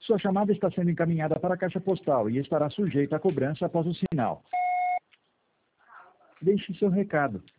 Sua chamada está sendo encaminhada para a caixa postal e estará sujeita a cobrança após o sinal. Deixe seu recado.